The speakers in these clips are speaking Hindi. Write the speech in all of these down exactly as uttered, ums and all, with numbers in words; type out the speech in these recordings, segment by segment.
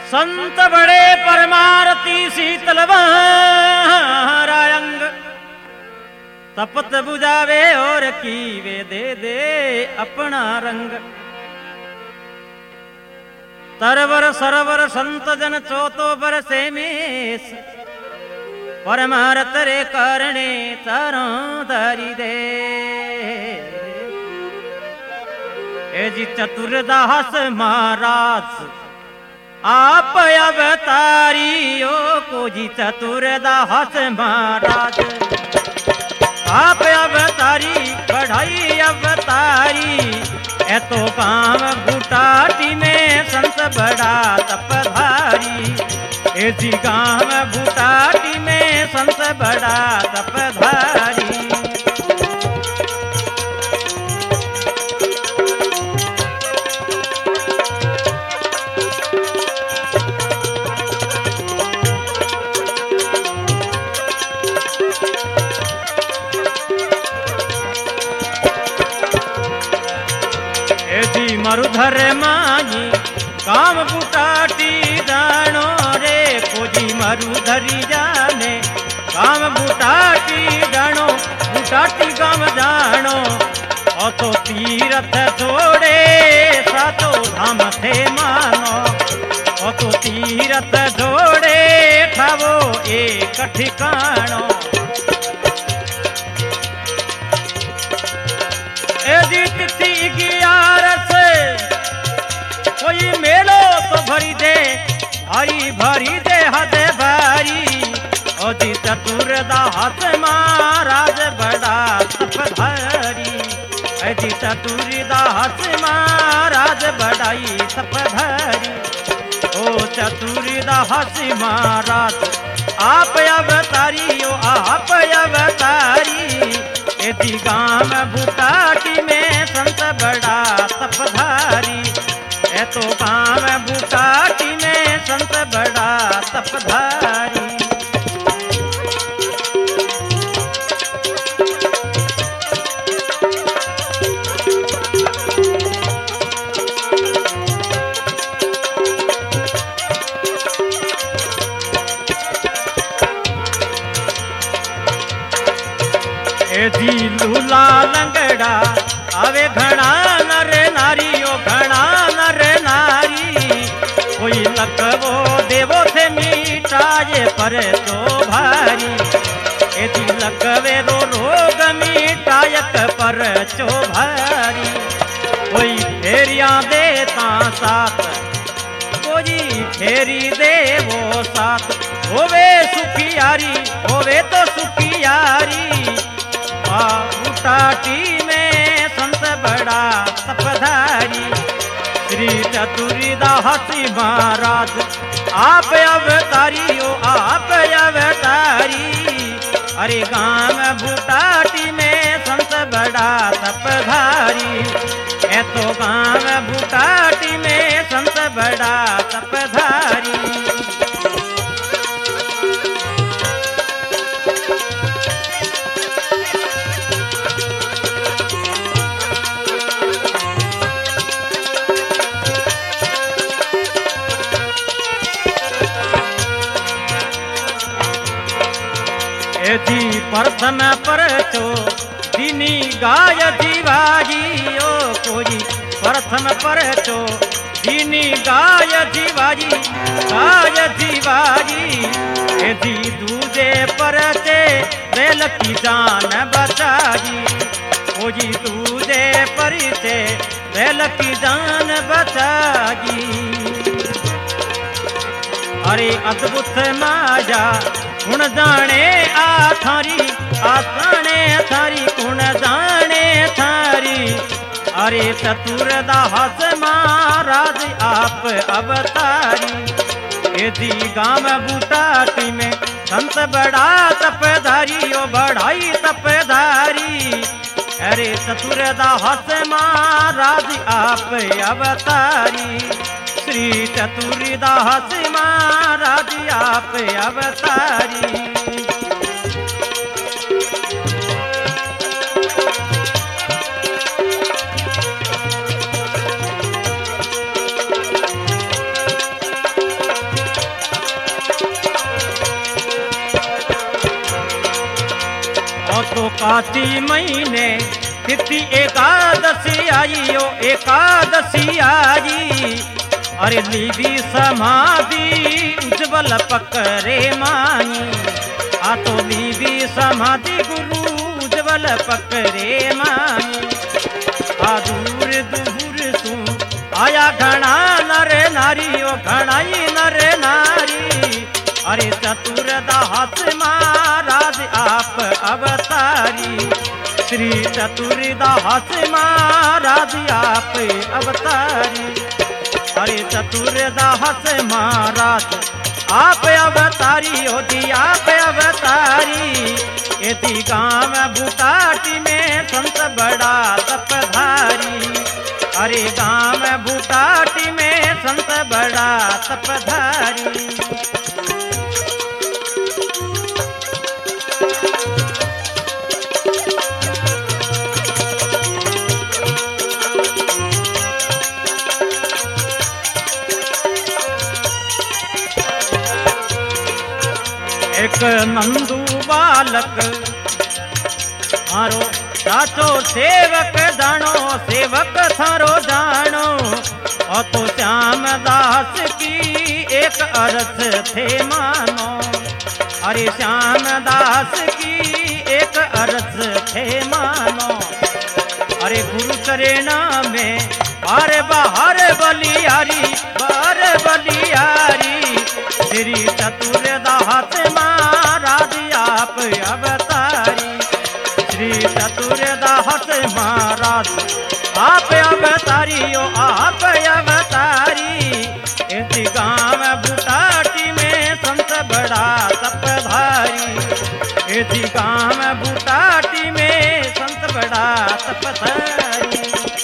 संत बड़े परमारती शीतल अंग, तपत बुझावे और कीवे दे दे अपना रंग। तरवर सरवर संत जन चौतो बरसे मेष, परमारत रे करणे तारो धारी दे। ए जी चतुरदास महाराज आप अवतारियो को जी चतुरदास महाराज आप अवतारी बढ़ाई अवतारी। ए तो काम बूटाटी में संत बड़ा तपधारी। ए जी गांव बूटाटी में संत बड़ा तपधारी। मरुधर माही काम बूटाटी जानो रे कोजी मरुधरी जाने काम बूटाटी जानो बूटाटी काम जानो। ओ तो तीरथ छोड़े सातो धाम थे मानो। ओ तो तीरथ छोड़े ठावो एक ठिकानो। ए जी तिथि ग्यारस कोई मेलो तो भरी दे भारी भरी दे हद भारी। ओ जी चतुरदास महाराज बड़ा तपधारी। ए जी चतुरदास महाराज बड़ाई तपधारी। ओ चतुरदास महाराज आप अवतारी ओ आप अवतारी। ए जी गांव बूटाटी में संत बड़ा तपधारी। ए तो गांव बूटाटी में संत बड़ा तपधारी। ए जी लूला लंगड़ा आवे घना नर नारी ओ घना नर नारी। कोई लकवो देवो थे मीठाए पर तो भारी। ए जी लकवे रो रोग मीठायक पर चो भारी। कोई फेरिया देता साथ कोई फेरी दे वो साथ। होवे सुखियारी होवे तो सुखियारी। बूटाटी में संत बड़ा तपधारी। श्री चतुरदास महाराज आप अवतारी ओ आप अवतारी। अरे गांव बूटाटी में संत बड़ा तपधारी। ए तो गांव बूटाटी में संत बड़ा तपधारी। जी प्रथम परचो दिनी गाय जीवाजी। ओ कोई प्रथम परचो दिनी गाय जीवाजी गाय जीवाजी। ए जी दूजे परचे बैल की जान बचाई। ओ जी दूजे परिचे बैल की जान बचाई। अरे अद्भुत माया गुण जाने आथारी आसाने थारी गुण जाने थारी। अरे चतुरदास महाराज आप अवतारी। ए जी गांव बूटाटी में संत बड़ा तपधारी ओ बढ़ाई तपधारी। अरे चतुरदास महाराज आप अवतारी। श्री चतुरदास महाराज आप अवतारी। काती महीने तिथि एकादशी आई, ओ एकादशी आई। अरे लीदी समाधि उज्जवल पकरे माई, आ तो लीदी समाधि गुरु उज्जवल पकरे माई। आ दूर दूर तू आया घना नर नारी, ओ घनाई नर नारी। अरे चतुरदास महाराज आप अवतारी, श्री चतुरदास महाराज आप अवतारी। अरे चतुरदास महाराज आप अवतारी, हो दी आप अवतारी। यदि गाँव भूटाटी में संत बड़ा तपधारी, अरे गाँव भूटाटी में संत बड़ा तपधारी। एक नंदू बालक मारो साचो सेवक जानो, सेवक थारो जानो। और तो श्याम दास की एक अरज थे मानो, अरे श्याम दास की एक अरज थे मानो। अरे गुरु चरेना में बार बाहर बलियारी, बार बलियारी। श्री चतुरदास महाराज आप अवतारी, श्री चतुरदास महाराज आप अवतारी, ओ आप अवतारी। इस गाँव भूटाटी में संत बड़ा तपधारी, इस गाँव भूटाटी में संत बड़ा तपधारी।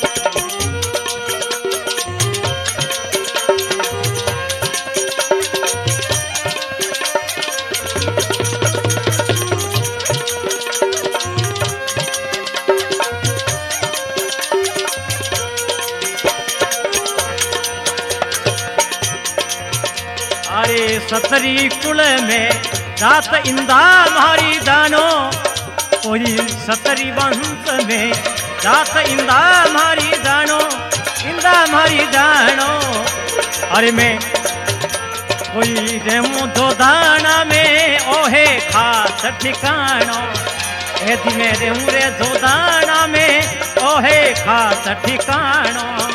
अरे सतरी कुल में जात इंदा मारी जानो, कोई सतरी वंश में जात इंदा मारी जानो, इंदा मारी जानो। अरे मैं कोई रेमू धोदाना में ओहे खास ठिकानो, यदि मैं रेमू रे धोदाना में ओहे खास ठिकानो।